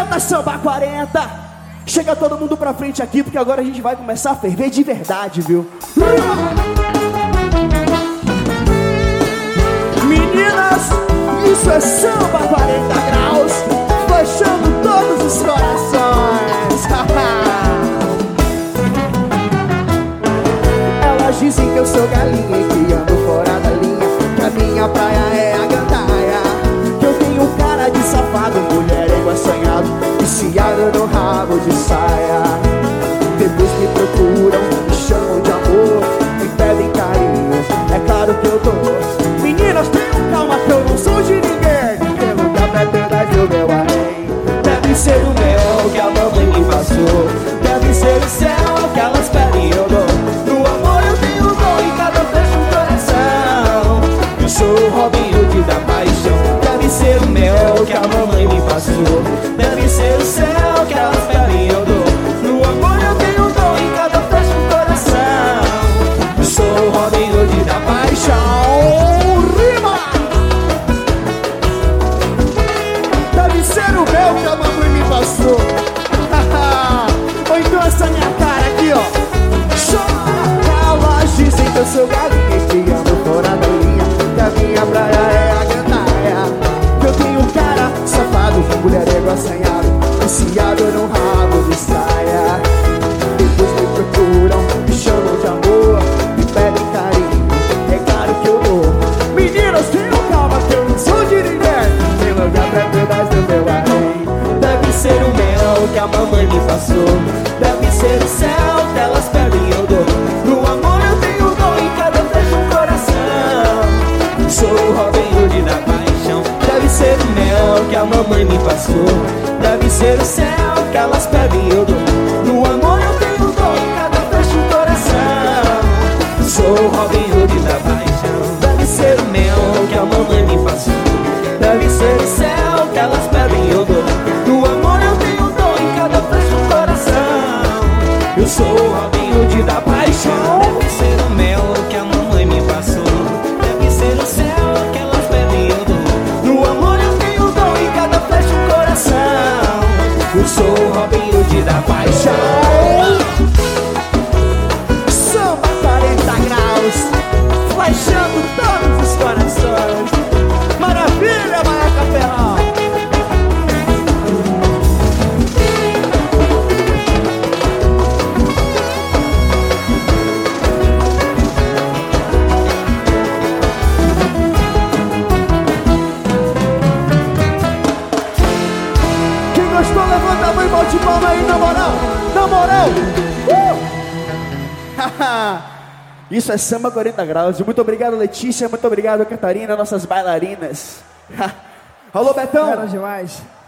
40, samba 40. Chega todo mundo pra frente aqui, porque agora a gente vai começar a ferver de verdade, viu? Meninas, isso é samba 40 graus, fechando todos os corações. Elas dizem que eu sou galinha e que ando fora da linha, que a minha praia é a gandaia, que eu tenho cara de safado, mulherengo assanhado, viciado no rabo de saia. Depois me procuram, me chamam de amor, me pedem carinho, é claro que eu dou. Meninas, tenham calma que eu não sou de ninguém, tem lugar pra pedaço do meu arém. Deve ser o mel que a mamãe me passou, deve ser o céu que elas pedem eu dou. No amor eu tenho dom e cada fecha um coração. Eu sou o Robin Hood da paixão. Deve ser o mel que a mamãe me passou, deve ser o céu que elas pedem eu dou. No amor eu tenho dom e cada fecha um coração. Eu sou o Robin Hood da paixão. Deve ser o mel que a mamãe me passou. Ou então essa minha cara aqui, ó. Elas dizem que eu sou galinha e que ando fora da linha, que a minha praia é a gandaia, que eu tenho cara safado, mulherengo assanhado, viciado no rabo de saia. Depois me procuram, me chamam de amor, me pedem carinho, é claro que eu dou. Meninas, tenham calma que eu não sou de ninguém, tem lugar pra pedaço do meu arém. Deve ser o mel que a mamãe me passou, deve ser o céu que elas pedem eu dou. No amor eu tenho dom e cada fecha um coração. Sou o Robin Hood da paixão. Deve ser o mel que a mamãe me passou, deve ser o céu que elas pedem eu dou. No amor eu tenho dom e cada fecha um coração. Sou o Robin Hood da paixão. Deve ser o mel que a mamãe me passou, deve ser o céu que elas pedem eu dou. No amor eu tenho dom e cada fecha um coração. Eu sou o Robin Hood da paixão. Deve ser o mel que a mamãe me passou, deve ser o céu que elas pedem eu dou. No amor eu tenho dom e cada fecha um coração. Eu sou o Robin Hood da paixão. Samba 40 graus, flechando todos os corações. Maravilha, Maia Capelão. Quem gostou, levanta a mão e bote palma aí, na moral. Na moral. Isso é samba 40 graus. Muito obrigado, Letícia. Muito obrigado, Catarina, nossas bailarinas. Alô, Betão. Era demais.